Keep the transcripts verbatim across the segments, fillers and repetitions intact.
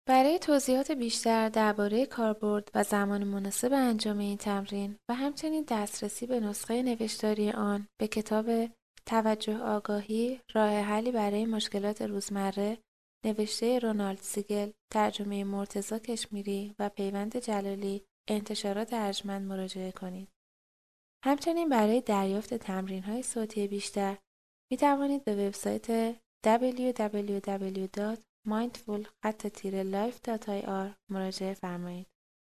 برای توضیحات بیشتر درباره کاربرد و زمان مناسب انجام این تمرین و همچنین دسترسی به نسخه نوشتاری آن به کتاب توجه آگاهی راه حلی برای مشکلات روزمره نوشته رونالد سیگل، ترجمه مرتضی کشمیری و پیوند جلالی، انتشارات ارجمند مراجعه کنید. همچنین برای دریافت تمرین‌های صوتی بیشتر می توانید به وبسایت دبلیو دبلیو دبلیو دات مایندفول لایف دات آی آر مراجعه فرمایید.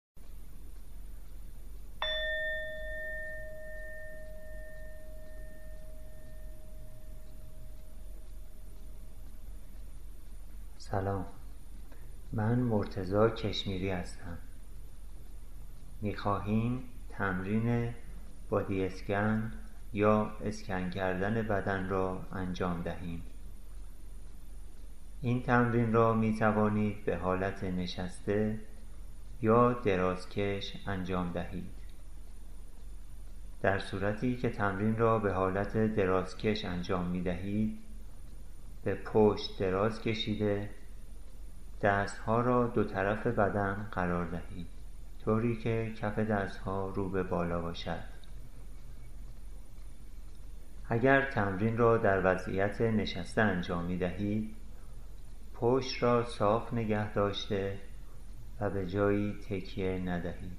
سلام، من مرتضی کشمیری هستم. می‌خواهیم تمرین بادی اسکن یا اسکن کردن بدن را انجام دهیم. این تمرین را می توانید به حالت نشسته یا درازکش انجام دهید. در صورتی که تمرین را به حالت درازکش انجام می دهید، به پشت دراز کشیده دستها را دو طرف بدن قرار دهید طوری که کف دستها رو به بالا باشد. اگر تمرین را در وضعیت نشسته انجام می دهید، پشت را صاف نگه داشته و به جایی تکیه ندهید.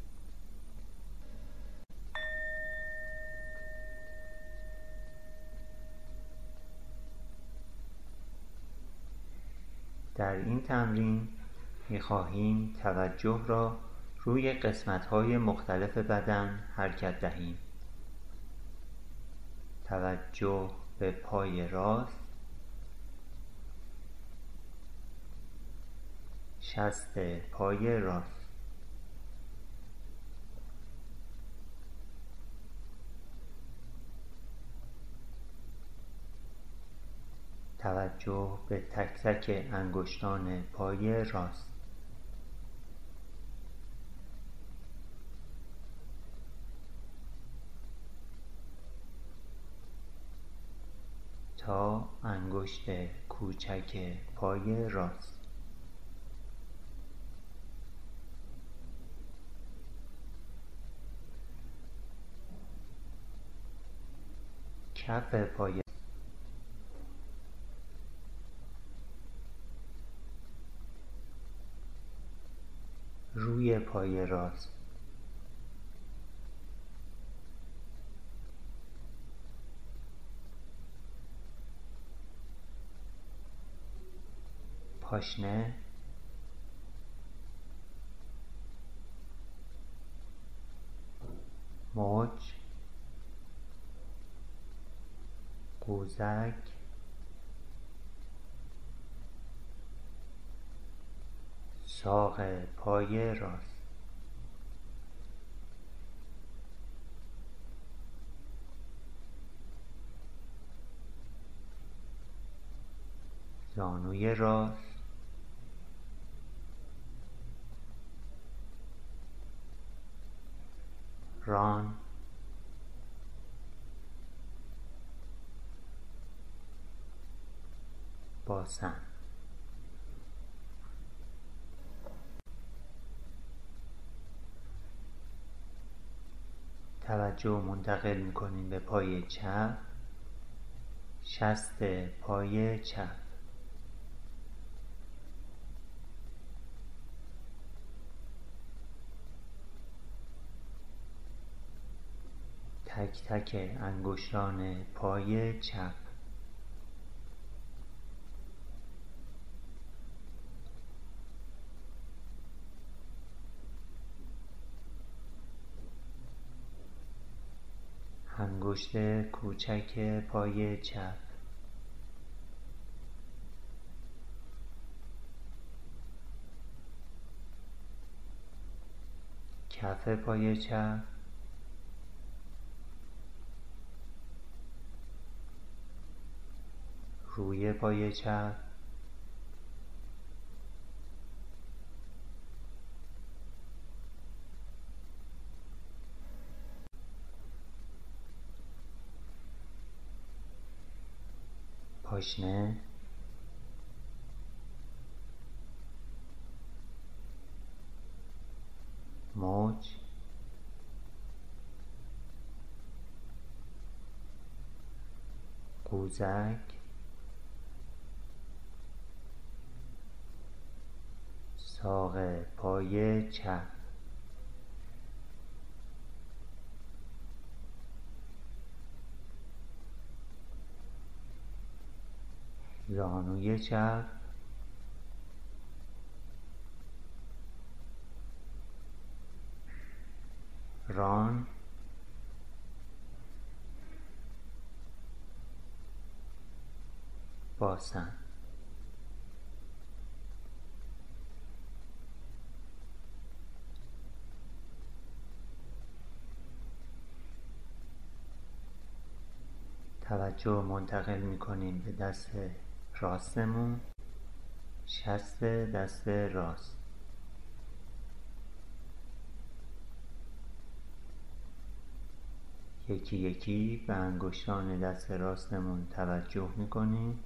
در این تمرین می خواهیم توجه را روی قسمت‌های مختلف بدن حرکت دهیم. توجه به پای راست، شست پای راست، توجه به تک تک انگشتان پای راست، تا انگشت کوچک پای راست. کف پای روی پای راست، پاشنه، مچ، قوزک، ساق پای راست، زانوی راست، ران، باسن. توجه منتقل می‌کنیم به پای چپ، شست پای چپ، تک تک انگشتان پای چپ، انگشت کوچک پای چپ، کف پای چپ، روی پای چپ، پاشنه، موج، قوزک، ساق پای چپ، زانوی چپ، ران، باسن. توجه منتقل میکنیم به دست راستمون، شست دست راست. یکی یکی به انگشتان دست راستمون توجه میکنیم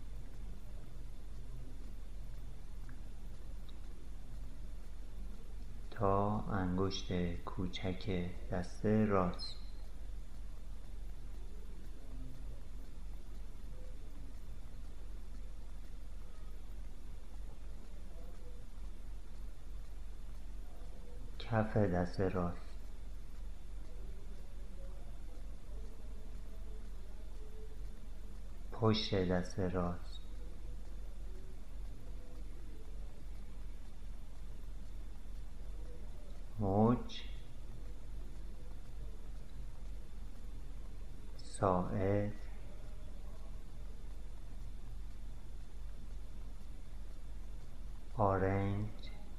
تا انگشت کوچک دست راست. کف دست راست، پشت دست راست، موج، ساعد، آرنج،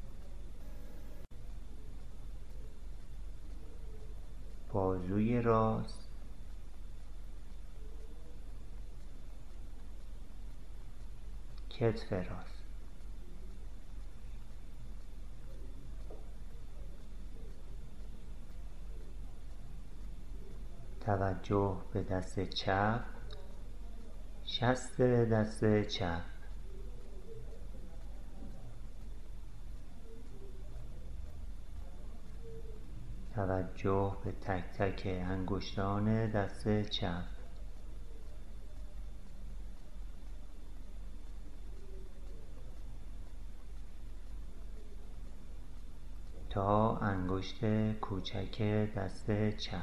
بازوی راست، کتف راست. توجه به دست چپ، شست دست چپ، توجه به تک تک انگشتان دست چپ. تا انگشت کوچک دست چپ.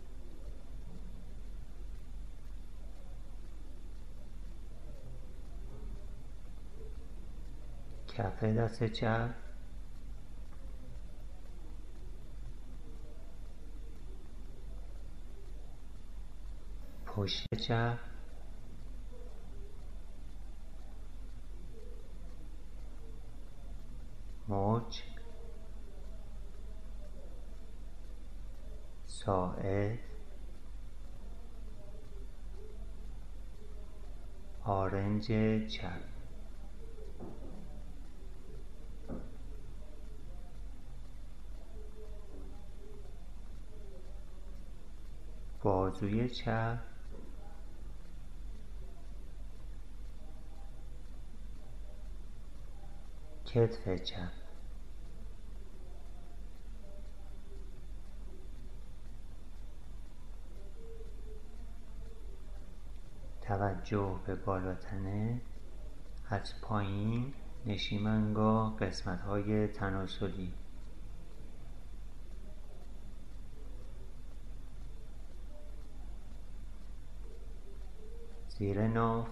کف دست چپ، پشت چپ، موج، ساعد، آرنج چپ، بازوی چپ، کتف چپ. توجه به بالاتنه، از پایین نشیمنگاه قسمت‌های تناسلی، زیر ناف،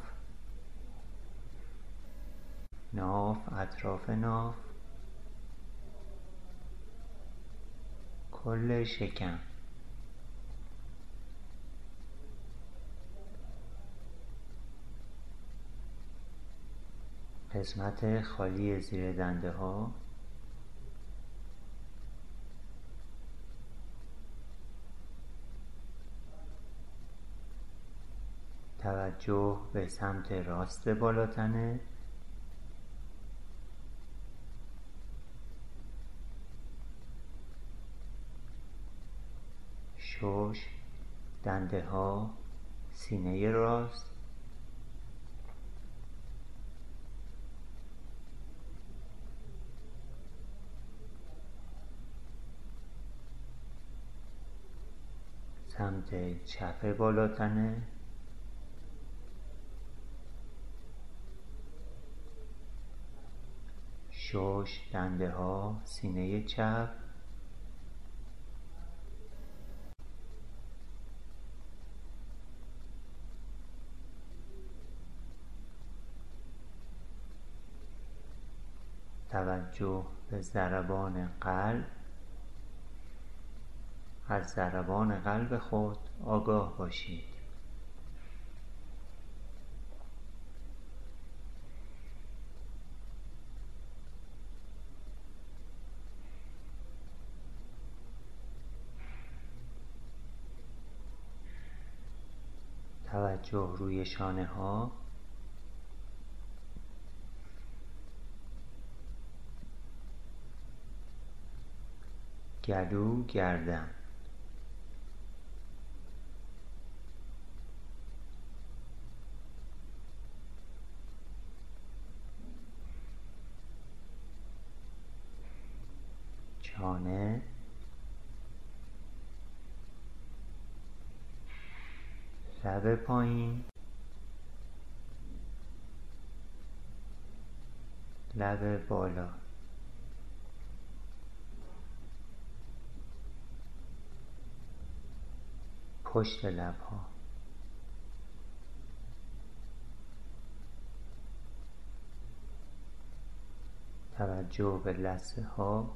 ناف، اطراف ناف، کل شکم، قسمت خالی زیر دنده ها، توجه به سمت راست بالاتنه، شش، دنده ها، سینه راست، سمت چپ بالاتنه، شش، دنده ها، سینه چپ، توجه به ضربان قلب. از ضربان قلب خود آگاه باشید. توجه روی شانه ها، گلو، گردن. چانه، لب پایین، لب بالا، پشت لب ها، توجه به لثه ها،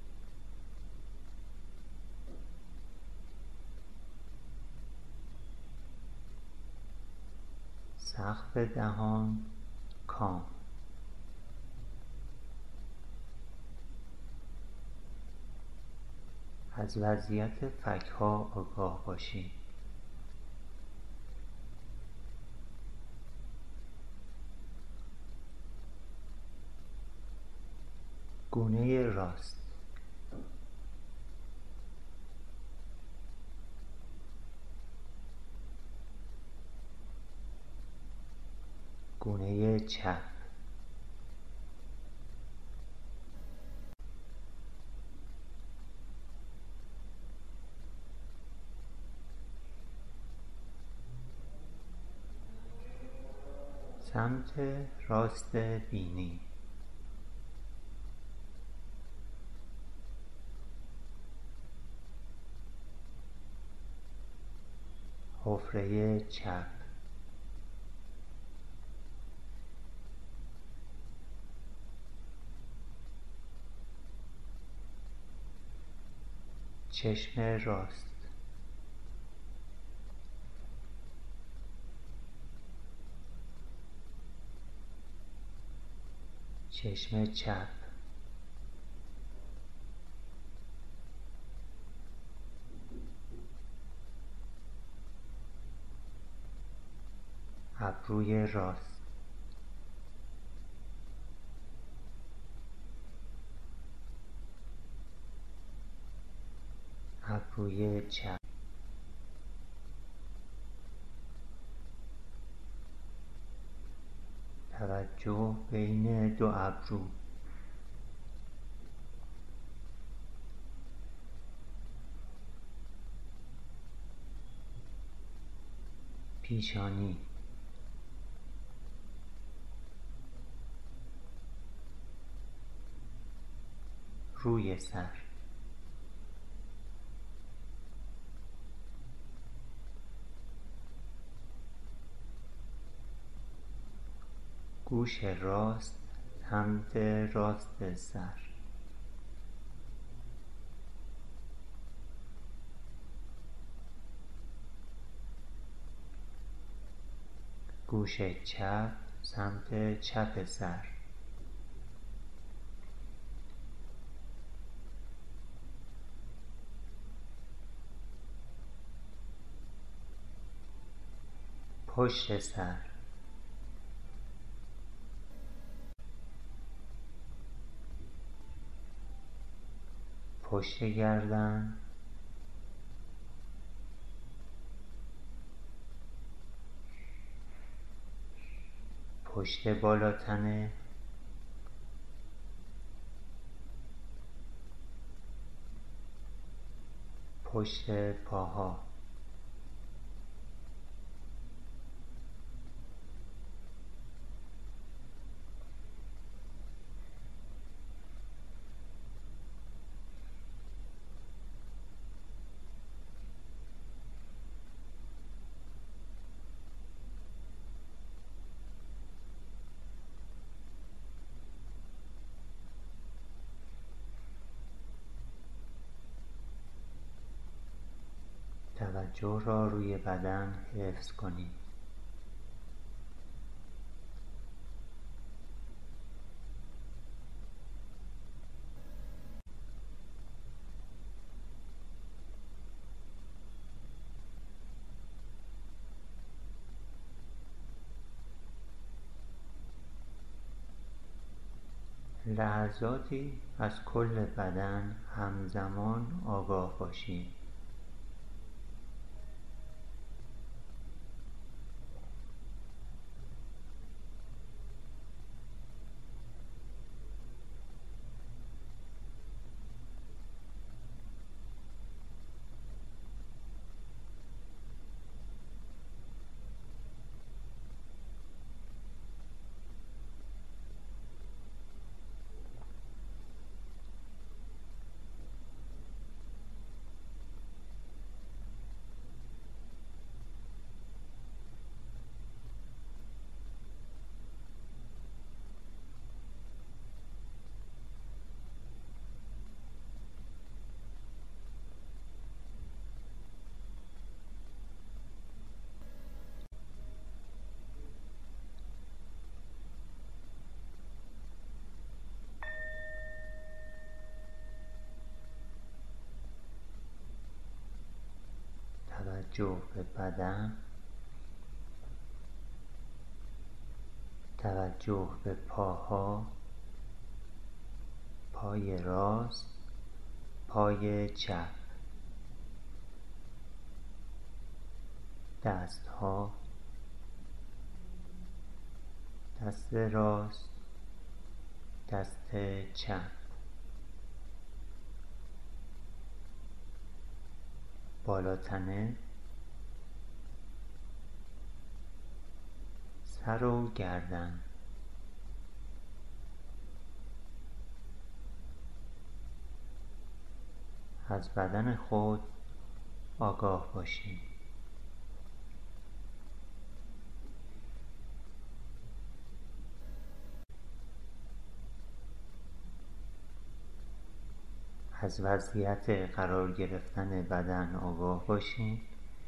سقف دهان، کام. از وضعیت فک ها آگاه باشید. گونه راست، گونه چپ، سمت راست بینی، حفره چپ، چشم راست، چشم چپ، ابروی راست، ابروی چپ، توجه بین دو ابرو، پیشانی، روی سر، گوش راست، سمت راست سر، گوش چپ، سمت چپ سر، پشت سر، پشت گردن، پشت بالاتنه، پشت پاها، توجه را روی بدن حفظ کنید. لحظاتی از کل بدن همزمان آگاه باشید. توجه به بدن، توجه به پاها، پای راست، پای چپ، دستها، دست راست، دست چپ، بالاتنه، سر و گردن. از بدن خود آگاه باشید. از وضعیت قرار گرفتن بدن آگاه باشید.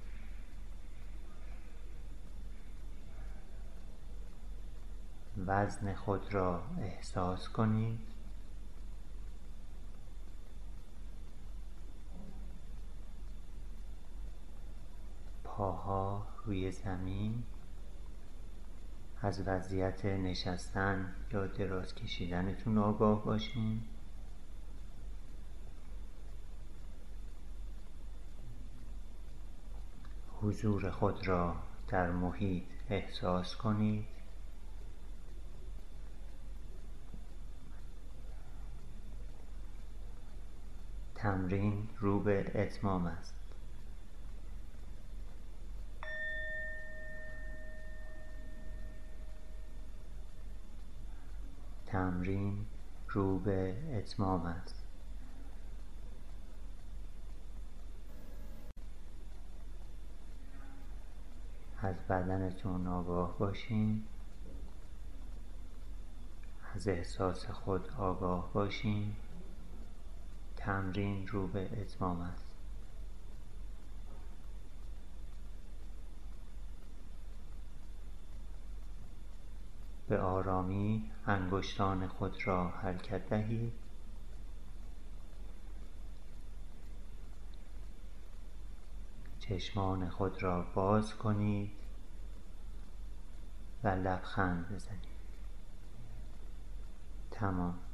وزن خود را احساس کنید. پاها روی زمین. از وضعیت نشستن یا دراز کشیدنتون آگاه باشید. حضور خود را در محیط احساس کنید. تمرین رو به اتمام است. تمرین رو به اتمام است. از بدنتون آگاه باشین. از احساس خود آگاه باشین. تمرین رو به اتمام است. به آرامی انگشتان خود را حرکت دهید. چشمان خود را باز کنید و لبخند بزنید. تمام.